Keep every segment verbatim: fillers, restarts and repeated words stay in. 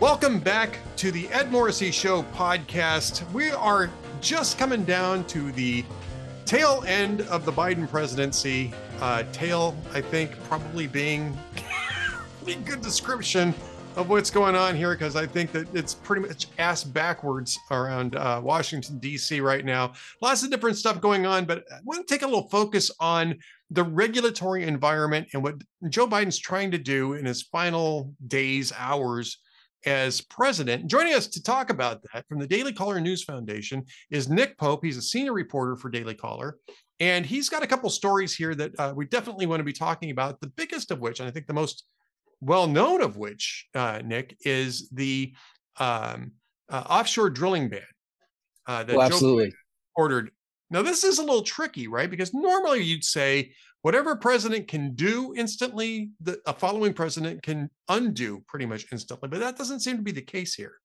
Welcome back to the Ed Morrissey Show podcast. We are just coming down to the tail end of the Biden presidency. Uh, tail, I think, probably being a good description of what's going on here, because I think that it's pretty much ass backwards around uh, Washington, D C right now. Lots of different stuff going on, but I want to take a little focus on the regulatory environment and what Joe Biden's trying to do in his final days, hours as president. Joining us to talk about that from the Daily Caller News Foundation is Nick Pope. He's a senior reporter for Daily Caller, and he's got a couple stories here that uh, we definitely want to be talking about. The biggest of which, and I think the most well-known of which, uh, Nick, is the um, uh, offshore drilling ban uh, that well, Joe absolutely. ordered. Now, this is a little tricky, right? Because normally you'd say whatever president can do instantly, the a following president can undo pretty much instantly, but that doesn't seem to be the case here.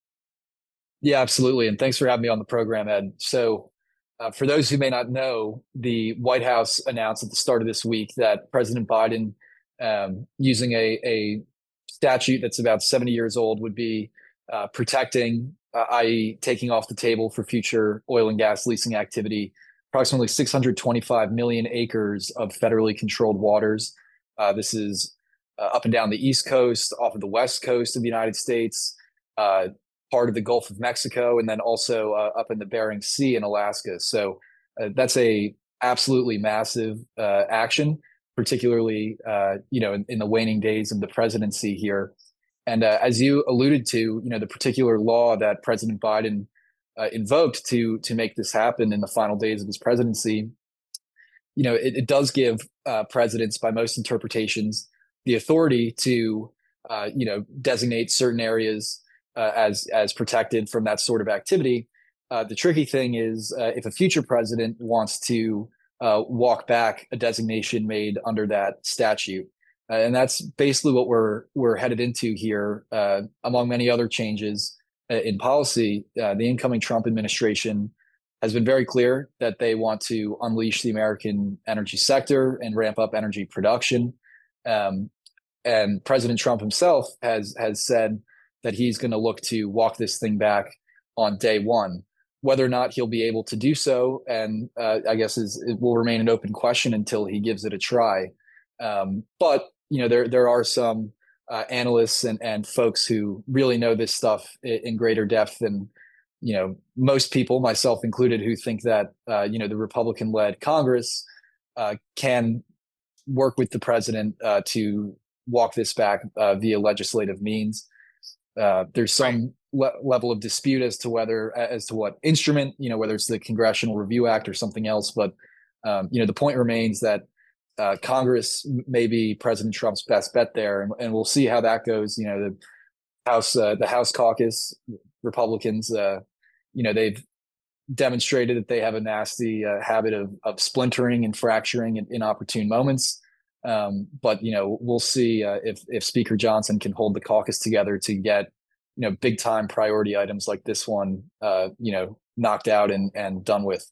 Yeah, absolutely. And thanks for having me on the program, Ed. So uh, for those who may not know, the White House announced at the start of this week that President Biden, um, using a, a statute that's about seventy years old, would be uh, protecting, uh, that is taking off the table for future oil and gas leasing activity, approximately six hundred twenty-five million acres of federally controlled waters. Uh, this is uh, up and down the East Coast, off of the West Coast of the United States, uh, part of the Gulf of Mexico, and then also uh, up in the Bering Sea in Alaska. So uh, that's a absolutely massive uh, action, particularly uh, you know in, in the waning days of the presidency here. And uh, as you alluded to, you know the particular law that President Biden Uh, invoked to to make this happen in the final days of his presidency, you know, it, it does give uh, presidents, by most interpretations, the authority to, uh, you know, designate certain areas uh, as as protected from that sort of activity. Uh, the tricky thing is uh, if a future president wants to uh, walk back a designation made under that statute, uh, and that's basically what we're we're headed into here, uh, among many other changes in policy. Uh, the incoming Trump administration has been very clear that they want to unleash the American energy sector and ramp up energy production. Um, and President Trump himself has has said that he's going to look to walk this thing back on day one. Whether or not he'll be able to do so, and uh, I guess is it will remain an open question until he gives it a try. Um, but you know, there there are some Uh, analysts and, and folks who really know this stuff in, in greater depth than, you know, most people, myself included, who think that, uh, you know, the Republican-led Congress uh, can work with the president uh, to walk this back uh, via legislative means. Uh, there's some le- level of dispute as to whether, as to what instrument, you know, whether it's the Congressional Review Act or something else. But, um, you know, the point remains that Uh, Congress may be President Trump's best bet there, and, and we'll see how that goes. You know, the House, uh, the House caucus, Republicans, uh, you know, they've demonstrated that they have a nasty uh, habit of of splintering and fracturing in inopportune moments. Um, but you know, we'll see uh, if if Speaker Johnson can hold the caucus together to get, you know, big time priority items like this one, uh, you know, knocked out and and done with.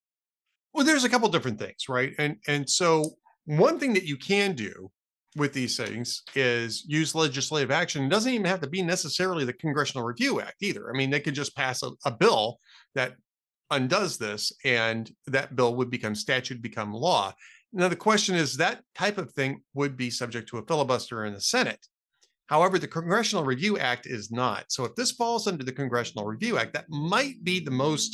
Well, there's a couple different things, right? And and so one thing that you can do with these things is use legislative action. It doesn't even have to be necessarily the Congressional Review Act either. I mean, they could just pass a, a bill that undoes this, and that bill would become statute, become law. Now, the question is, that type of thing would be subject to a filibuster in the Senate. However, the Congressional Review Act is not. So if this falls under the Congressional Review Act, that might be the most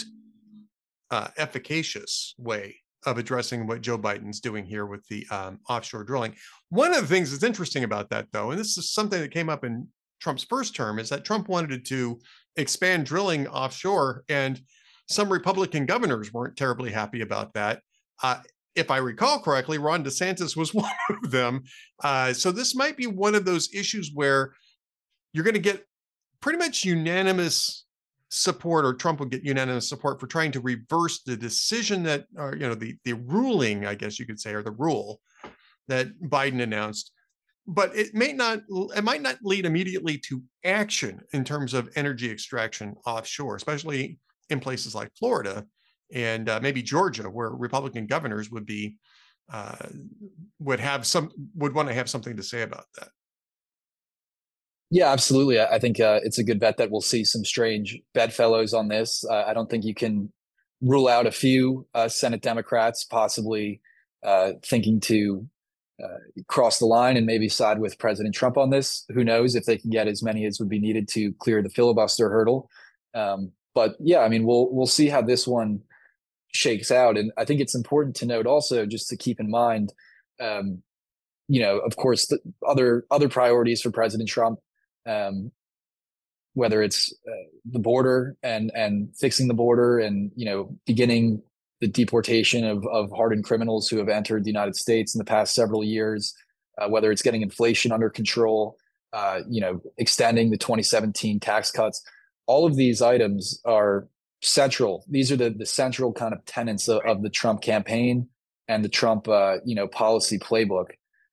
uh, efficacious way of addressing what Joe Biden's doing here with the um, offshore drilling. One of the things that's interesting about that, though, and this is something that came up in Trump's first term, is that Trump wanted to expand drilling offshore, and some Republican governors weren't terribly happy about that. Uh, if I recall correctly, Ron DeSantis was one of them. Uh, so this might be one of those issues where you're going to get pretty much unanimous support, or Trump would get unanimous support for trying to reverse the decision that, or, you know, the, the ruling, I guess you could say, or the rule that Biden announced. But it may not, it might not lead immediately to action in terms of energy extraction offshore, especially in places like Florida and uh, maybe Georgia, where Republican governors would be, uh, would have some, would want to have something to say about that. Yeah, absolutely. I I think uh, it's a good bet that we'll see some strange bedfellows on this. Uh, I don't think you can rule out a few uh, Senate Democrats possibly uh, thinking to uh, cross the line and maybe side with President Trump on this. Who knows if they can get as many as would be needed to clear the filibuster hurdle. Um, but yeah, I mean, we'll we'll see how this one shakes out. And I think it's important to note also, just to keep in mind, um, you know, of course, the other other priorities for President Trump, um, whether it's uh, the border and and fixing the border, and you know, beginning the deportation of of hardened criminals who have entered the United States in the past several years, uh, whether it's getting inflation under control, uh, you know, extending the twenty seventeen tax cuts. All of these items are central. These are the the central kind of tenets of, of the Trump campaign and the Trump uh, you know, policy playbook.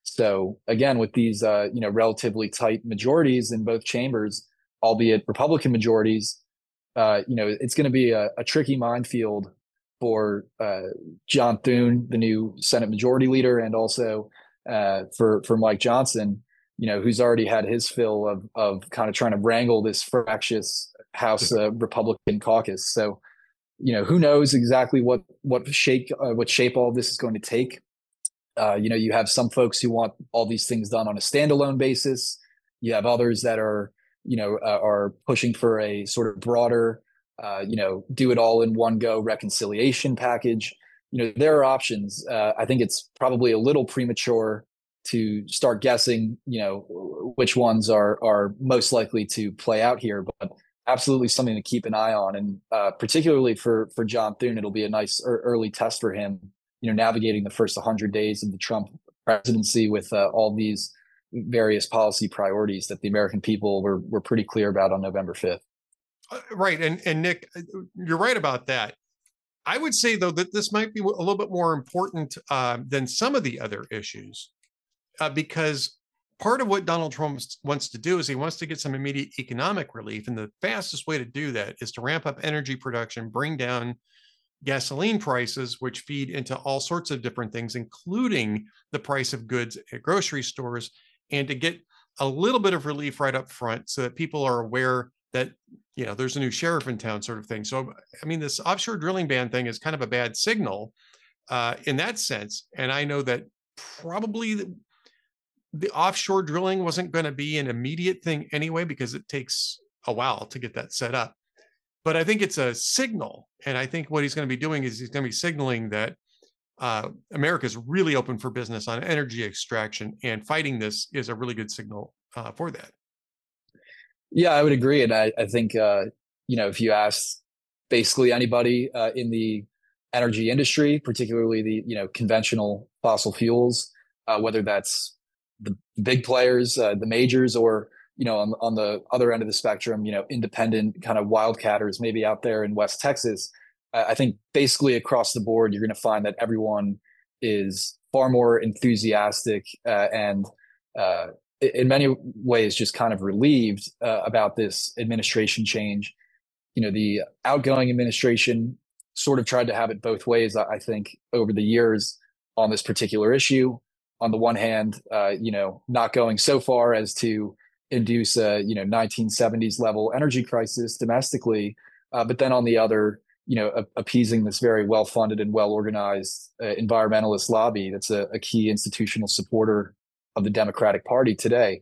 So again, with these uh, you know, relatively tight majorities in both chambers, albeit Republican majorities, uh, you know, it's going to be a, a tricky minefield for uh, John Thune, the new Senate Majority Leader, and also uh, for for Mike Johnson, you know, who's already had his fill of of kind of trying to wrangle this fractious House uh, Republican caucus. So, you know, who knows exactly what what shape uh, what shape all this is going to take. Uh, you know, you have some folks who want all these things done on a standalone basis. You have others that are, you know, uh, are pushing for a sort of broader, uh, you know, do it all in one go reconciliation package. You know, there are options. Uh, I think it's probably a little premature to start guessing, you know, which ones are are most likely to play out here, but absolutely something to keep an eye on. And uh, particularly for for John Thune, it'll be a nice early test for him, you know, navigating the first one hundred days of the Trump presidency with uh, all these various policy priorities that the American people were were pretty clear about on November fifth. Uh, right. And and Nick, uh, you're right about that. I would say though that this might be a little bit more important uh, than some of the other issues, uh, because part of what Donald Trump wants to do is he wants to get some immediate economic relief, and the fastest way to do that is to ramp up energy production, bring down gasoline prices, which feed into all sorts of different things, including the price of goods at grocery stores, and to get a little bit of relief right up front so that people are aware that, you know, there's a new sheriff in town, sort of thing. So, I mean, this offshore drilling ban thing is kind of a bad signal uh, in that sense. And I know that probably the, the offshore drilling wasn't going to be an immediate thing anyway, because it takes a while to get that set up. But I think it's a signal. And I think what he's going to be doing is he's going to be signaling that uh, America is really open for business on energy extraction, and fighting this is a really good signal uh, for that. Yeah, I would agree. And I, I think, uh, you know, if you ask basically anybody uh, in the energy industry, particularly the, you know, conventional fossil fuels, uh, whether that's the big players, uh, the majors, or, you know, on, on the other end of the spectrum, you know, independent kind of wildcatters, maybe out there in West Texas, I think basically across the board, you're going to find that everyone is far more enthusiastic uh, and uh, in many ways just kind of relieved uh, about this administration change. You know, the outgoing administration sort of tried to have it both ways, I think, over the years on this particular issue. On the one hand, uh, you know, not going so far as to induce a, you know, nineteen seventies level energy crisis domestically, uh, but then on the other, you know, a- appeasing this very well-funded and well-organized uh, environmentalist lobby that's a, a key institutional supporter of the Democratic Party today.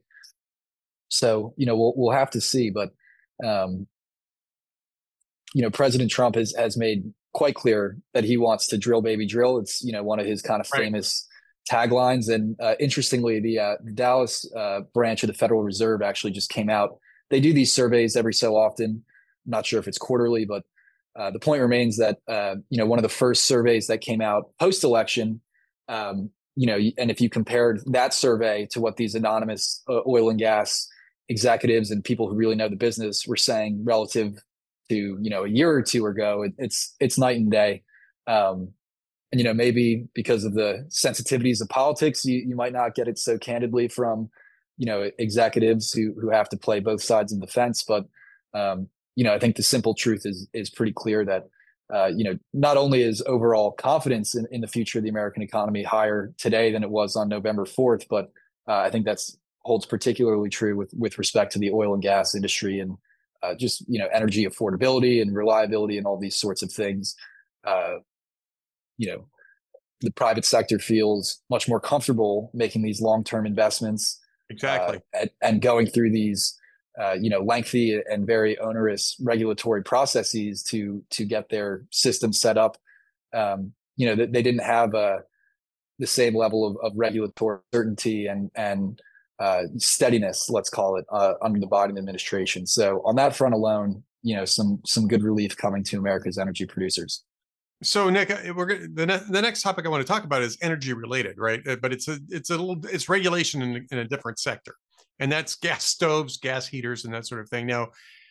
So, you know, we'll we'll have to see, but um, you know, President Trump has has made quite clear that he wants to drill, baby, drill. It's, you know, one of his kind of Right. famous taglines. And uh, interestingly, the, uh, the Dallas uh, branch of the Federal Reserve actually just came out. They do these surveys every so often. I'm not sure if it's quarterly, but uh, the point remains that uh, you know, one of the first surveys that came out post-election, um, you know, and if you compared that survey to what these anonymous uh, oil and gas executives and people who really know the business were saying relative to, you know, a year or two ago, it, it's it's night and day. Um, and you know, maybe because of the sensitivities of politics, you you might not get it so candidly from, you know, executives who who have to play both sides of the fence. But um, you know, I think the simple truth is is pretty clear that uh, you know, not only is overall confidence in, in the future of the American economy higher today than it was on November fourth, but uh, I think that's holds particularly true with with respect to the oil and gas industry and uh, just you know energy affordability and reliability and all these sorts of things. Uh, you know, the private sector feels much more comfortable making these long-term investments Exactly. uh, and, and going through these uh, you know lengthy and very onerous regulatory processes to to get their system set up. Um, you know, they didn't have a the same level of, of regulatory certainty and and uh, steadiness, let's call it, uh, under the Biden administration. So on that front alone, you know, some some good relief coming to America's energy producers. So Nick, uh, we're gonna, the ne- the next topic I want to talk about is energy related, right? Uh, But it's a it's a little it's regulation in, in a different sector, and that's gas stoves, gas heaters, and that sort of thing. Now,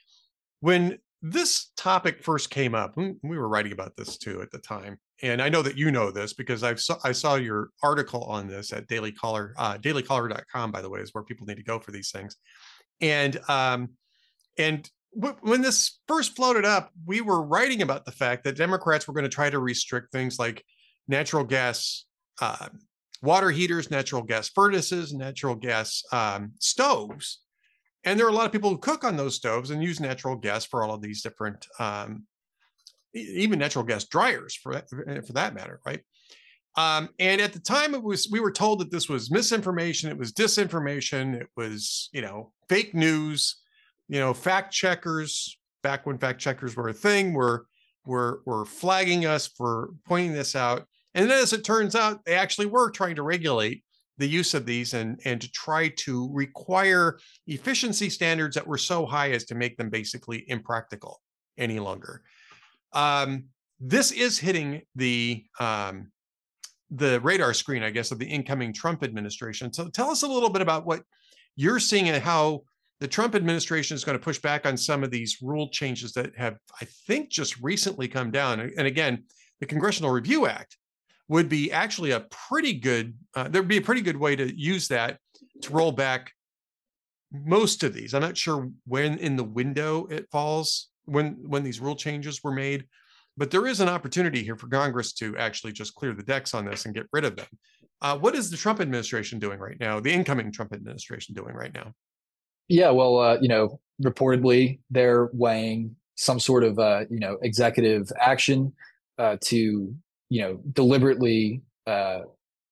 when this topic first came up, we we were writing about this too at the time, and I know that you know this because I've saw, I saw your article on this at Daily Caller, uh, daily caller dot com, by the way, is where people need to go for these things. And um, and w- when this first floated up, we were writing about the fact that Democrats were going to try to restrict things like natural gas uh, water heaters, natural gas furnaces, natural gas um, stoves. And there are a lot of people who cook on those stoves and use natural gas for all of these different, um, e- even natural gas dryers for that, for that matter, right? Um, and at the time, it was we were told that this was misinformation, it was disinformation, it was you know fake news, you know fact checkers back when fact checkers were a thing were were were flagging us for pointing this out. And then, as it turns out, they actually were trying to regulate the use of these and and to try to require efficiency standards that were so high as to make them basically impractical any longer. Um, this is hitting the um, the radar screen, I guess, of the incoming Trump administration. So tell us a little bit about what you're seeing and how the Trump administration is going to push back on some of these rule changes that have, I think, just recently come down. And again, the Congressional Review Act would be actually a pretty good, uh, there'd be a pretty good way to use that to roll back most of these. I'm not sure when in the window it falls, when when these rule changes were made, but there is an opportunity here for Congress to actually just clear the decks on this and get rid of them. Uh, what is the Trump administration doing right now? The incoming Trump administration doing right now? Yeah, well, uh, you know, reportedly they're weighing some sort of uh, you know executive action uh, to you know deliberately uh,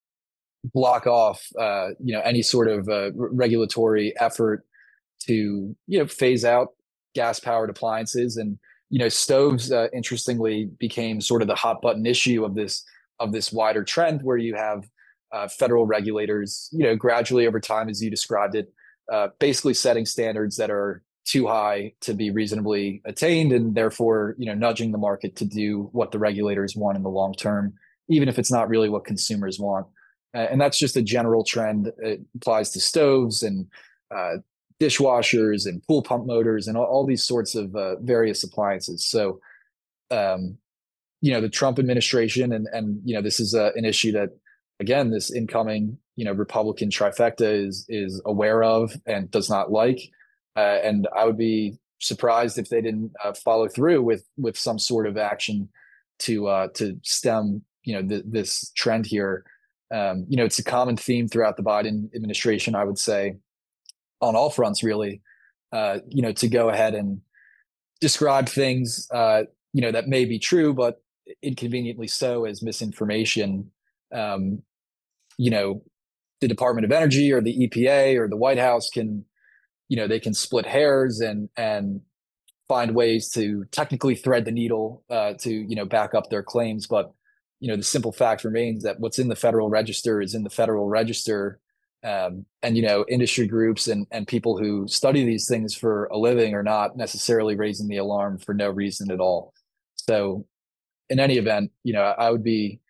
block off uh, you know any sort of uh, regulatory effort to you know phase out gas powered appliances. And you know stoves uh, interestingly became sort of the hot button issue of this of this wider trend where you have uh, federal regulators you know gradually over time, as you described it, uh, basically setting standards that are too high to be reasonably attained, and therefore you know nudging the market to do what the regulators want in the long term, even if it's not really what consumers want. Uh, and that's just a general trend. It applies to stoves and uh, dishwashers and pool pump motors and all, all these sorts of uh, various appliances. So, um, you know, the Trump administration and and you know this is uh, an issue that, again, this incoming you know Republican trifecta is is aware of and does not like. Uh, and I would be surprised if they didn't uh, follow through with with some sort of action to uh, to stem you know th- this trend here. Um, you know, it's a common theme throughout the Biden administration, I would say, on all fronts, really. Uh, you know, to go ahead and describe things, uh, you know, that may be true, but inconveniently so as misinformation. Um, you know, the Department of Energy or the E P A or the White House can, you know, they can split hairs and and find ways to technically thread the needle uh, to you know back up their claims, but you know the simple fact remains that what's in the Federal Register is in the Federal Register. Um, and you know industry groups and and people who study these things for a living are not necessarily raising the alarm for no reason at all. So in any event, you know I would be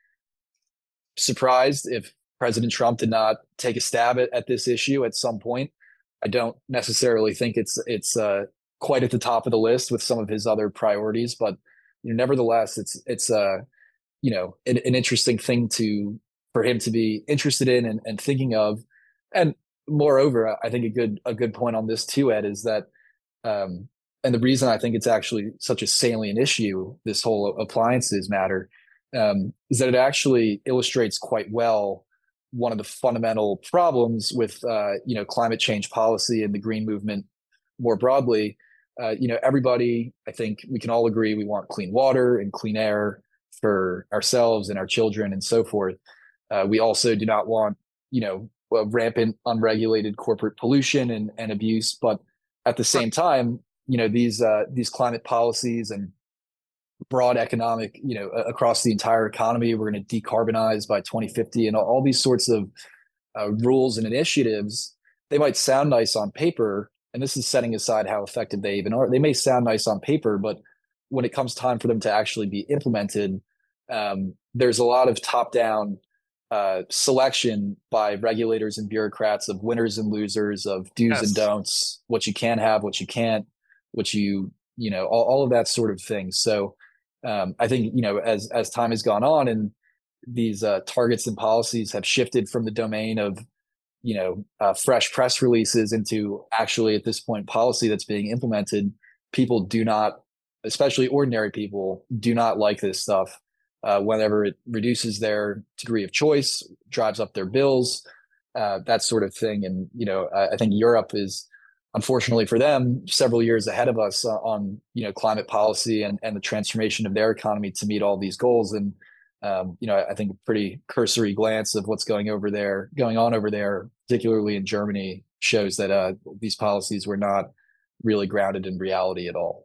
surprised if President Trump did not take a stab at, at this issue at some point. I don't necessarily think it's it's uh, quite at the top of the list with some of his other priorities, but you know, nevertheless, it's it's uh, you know an, an interesting thing to for him to be interested in and, and thinking of. And moreover, I think a good a good point on this too, Ed, is that um, and the reason I think it's actually such a salient issue, this whole appliances matter, um, is that it actually illustrates quite well one of the fundamental problems with uh, you know climate change policy and the green movement more broadly. Uh, you know, everybody, I think we can all agree we want clean water and clean air for ourselves and our children and so forth. Uh, we also do not want, you know, rampant, unregulated corporate pollution and, and abuse. But at the same time, you know, these uh, these climate policies and broad economic, you know, across the entire economy, we're going to decarbonize by twenty fifty, and all, all these sorts of uh, rules and initiatives. They might sound nice on paper, and this is setting aside how effective they even are. They may sound nice on paper, but when it comes time for them to actually be implemented, um, there's a lot of top-down uh, selection by regulators and bureaucrats of winners and losers, of do's Yes. and don'ts, what you can have, what you can't, what you, you know, all, all of that sort of thing. So um, I think, you know, as as time has gone on and these uh, targets and policies have shifted from the domain of, you know, uh, fresh press releases into actually at this point policy that's being implemented, people do not, especially ordinary people, do not like this stuff. Uh, whenever it reduces their degree of choice, drives up their bills, uh, that sort of thing. And, you know, I, I think Europe is, unfortunately for them, several years ahead of us uh, on, you know, climate policy and, and the transformation of their economy to meet all these goals. And, um, you know, I think a pretty cursory glance of what's going over there, going on over there, particularly in Germany, shows that uh, these policies were not really grounded in reality at all.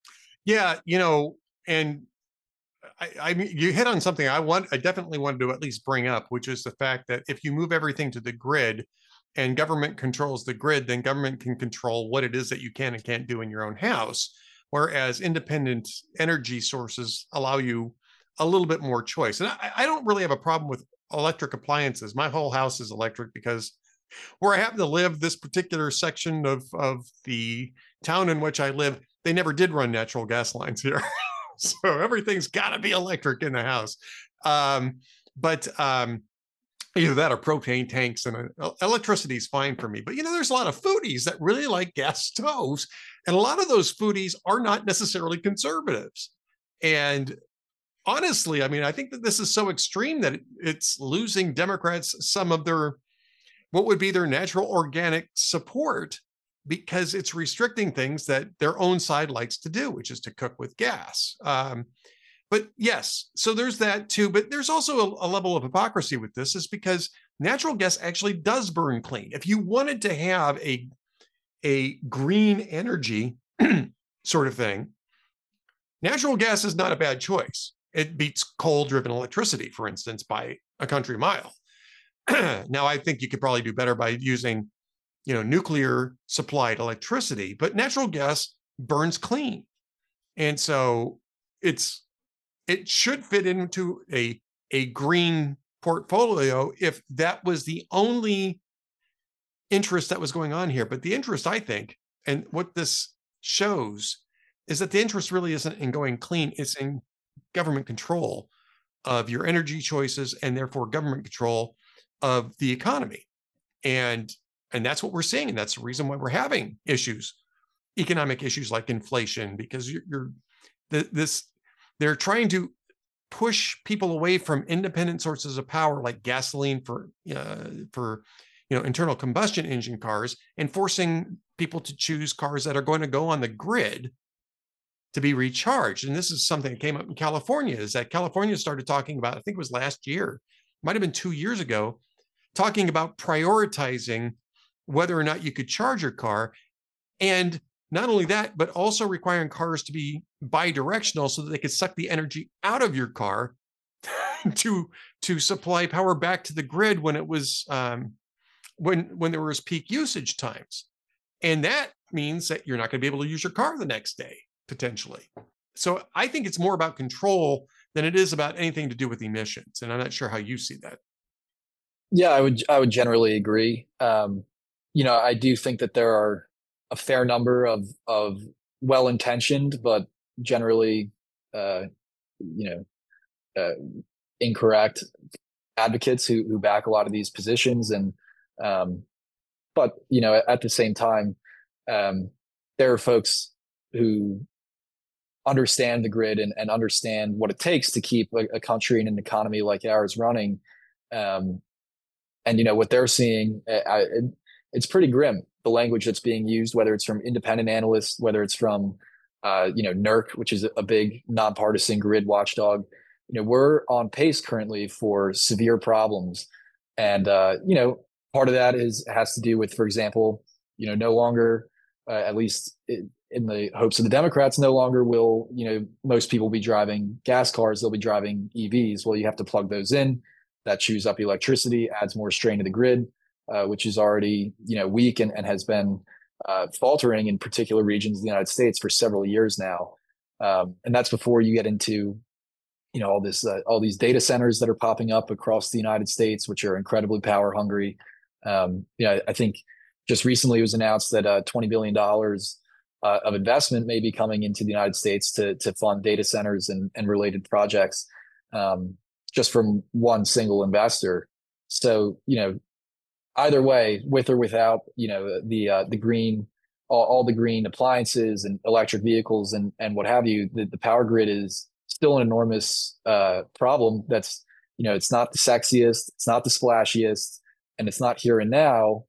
Yeah, you know, and I, I mean, you hit on something I want, I definitely wanted to at least bring up, which is the fact that if you move everything to the grid and government controls the grid, then government can control what it is that you can and can't do in your own house. Whereas independent energy sources allow you a little bit more choice. And I, I don't really have a problem with electric appliances. My whole house is electric because where I happen to live, this particular section of, of the town in which I live, they never did run natural gas lines here. So everything's got to be electric in the house. Um, but um, either that or propane tanks, and uh, electricity is fine for me. But, you know, there's a lot of foodies that really like gas stoves. And a lot of those foodies are not necessarily conservatives. And honestly, I mean, I think that this is so extreme that it's losing Democrats some of their, what would be their natural organic support, because it's restricting things that their own side likes to do, which is to cook with gas. Um, but yes, so there's that too. But there's also a, a level of hypocrisy with this, is because natural gas actually does burn clean. If you wanted to have a, a green energy sort of thing, natural gas is not a bad choice. It beats coal-driven electricity, for instance, by a country mile. Now, I think you could probably do better by using, you know, nuclear supplied electricity, but natural gas burns clean. And so it's, it should fit into a, a green portfolio if that was the only interest that was going on here. But the interest, I think, and what this shows is that the interest really isn't in going clean. It's in government control of your energy choices and therefore government control of the economy. And And that's what we're seeing. And that's the reason why we're having issues, economic issues like inflation, because you're, you're the, this, they're trying to push people away from independent sources of power like gasoline for, uh, for, you know, internal combustion engine cars, and forcing people to choose cars that are going to go on the grid to be recharged. And this is something that came up in California, is that California started talking about, I think it was last year, might've been two years ago, talking about prioritizing whether or not you could charge your car. And not only that, but also requiring cars to be bi-directional so that they could suck the energy out of your car to, to supply power back to the grid when it was, um, when, when there was peak usage times. And that means that you're not going to be able to use your car the next day, potentially. So I think it's more about control than it is about anything to do with emissions. And I'm not sure how you see that. Yeah, I would I would generally agree. Um, you know, I do think that there are a fair number of of well-intentioned but generally, uh, you know, uh, incorrect advocates who who back a lot of these positions. And um, but you know, at the same time, um, there are folks who understand the grid and, and understand what it takes to keep a, a country and an economy like ours running. Um, and you know what they're seeing, I, it, it's pretty grim. The language that's being used, whether it's from independent analysts, whether it's from uh, you know NERC, which is a big nonpartisan grid watchdog. You know, we're on pace currently for severe problems, and uh, you know, part of that is has to do with, for example, you know, no longer, uh, at least in the hopes of the Democrats, no longer will, you know, most people be driving gas cars, they'll be driving E Vs. Well, you have to plug those in. That chews up electricity, adds more strain to the grid, uh, which is already, you know, weak and, and has been uh, faltering in particular regions of the United States for several years now. Um, and that's before you get into, you know, all this, uh, all these data centers that are popping up across the United States, which are incredibly power hungry. Um, you know, I think just recently it was announced that uh, twenty billion dollars uh, of investment may be coming into the United States to to fund data centers and, and related projects, um, just from one single investor. So, you know, either way, with or without, you know, the uh, the green, all, all the green appliances and electric vehicles and and what have you, the, the power grid is still an enormous uh, problem. That's, you know, it's not the sexiest, it's not the splashiest, and it's not here and now.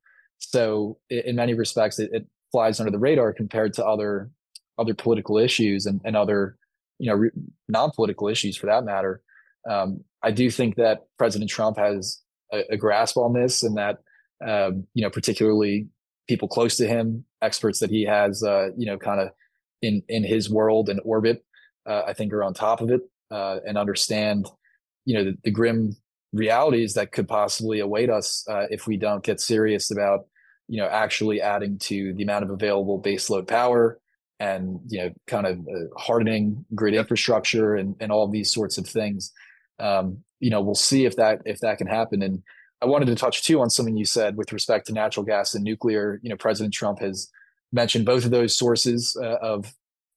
So in many respects, it, it flies under the radar compared to other other political issues and, and other, you know, re- non-political issues for that matter. Um, I do think that President Trump has a, a grasp on this, and that um, you know, particularly people close to him, experts that he has, uh, you know, kind of in in his world and orbit, uh, I think are on top of it uh, and understand, you know, the, the grim realities that could possibly await us uh, if we don't get serious about, you know, actually adding to the amount of available baseload power and, you know, kind of uh, hardening grid infrastructure and, and all of these sorts of things. Um, you know, we'll see if that if that can happen. And I wanted to touch too on something you said with respect to natural gas and nuclear. You know, President Trump has mentioned both of those sources uh, of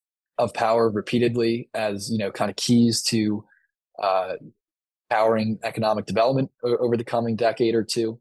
of power repeatedly as, you know, kind of keys to uh, powering economic development over the coming decade or two.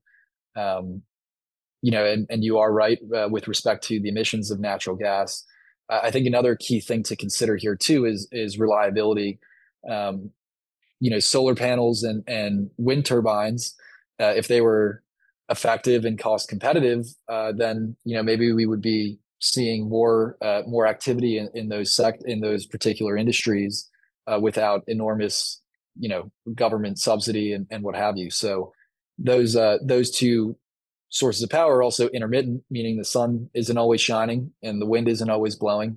Um, you know, and, and you are right uh, with respect to the emissions of natural gas. Uh, I think another key thing to consider here too is is reliability. Um, you know, solar panels and and wind turbines, uh, if they were effective and cost competitive, uh, then, you know, maybe we would be seeing more uh, more activity in, in those sect in those particular industries uh, without enormous, you know, government subsidy and, and what have you. So those uh, those two sources of power are also intermittent, meaning the sun isn't always shining and the wind isn't always blowing.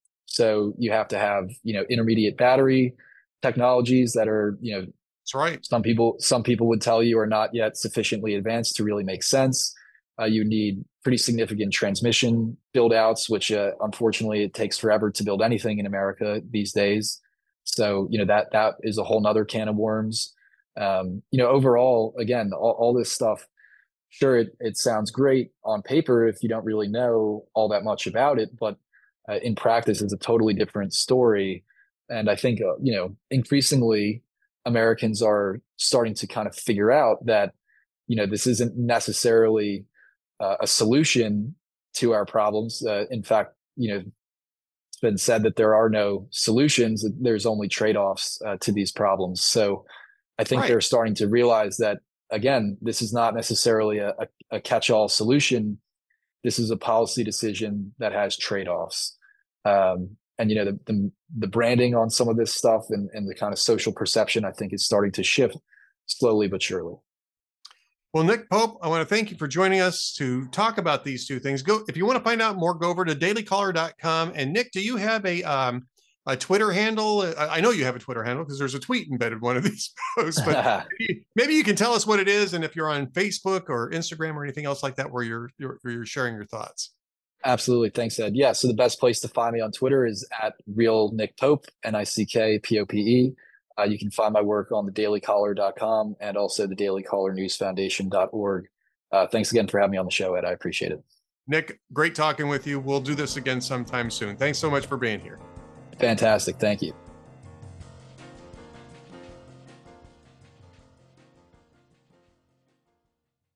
So you have to have, you know, intermediate battery technologies that are, you know, that's right. Some people some people would tell you are not yet sufficiently advanced to really make sense. Uh, you need pretty significant transmission build outs, which uh, unfortunately it takes forever to build anything in America these days. So, you know, that that is a whole nother can of worms. Um, you know, overall, again, all, all this stuff, sure, it, it sounds great on paper if you don't really know all that much about it, but uh, in practice, it's a totally different story. And I think, uh, you know, increasingly Americans are starting to kind of figure out that, you know, this isn't necessarily uh, a solution to our problems. Uh, in fact, you know, it's been said that there are no solutions. There's only trade-offs uh, to these problems. So I think Right. they're starting to realize that, again, this is not necessarily a, a, a catch-all solution. This is a policy decision that has trade-offs. Um, and, you know, the, the, the branding on some of this stuff and, and the kind of social perception, I think, is starting to shift slowly but surely. Well, Nick Pope, I want to thank you for joining us to talk about these two things. Go if you want to find out more, go over to daily caller dot com. And Nick, do you have a um, a Twitter handle? I know you have a Twitter handle because there's a tweet embedded in one of these posts, but maybe, maybe you can tell us what it is, and if you're on Facebook or Instagram or anything else like that where you're you're, where you're sharing your thoughts. Absolutely. Thanks, Ed. Yeah. So the best place to find me on Twitter is at real Nick Pope, N I C K P O P E. Uh, you can find my work on the daily caller dot com and also the daily caller news foundation dot org. Uh, thanks again for having me on the show, Ed. I appreciate it. Nick, great talking with you. We'll do this again sometime soon. Thanks so much for being here. Fantastic. Thank you.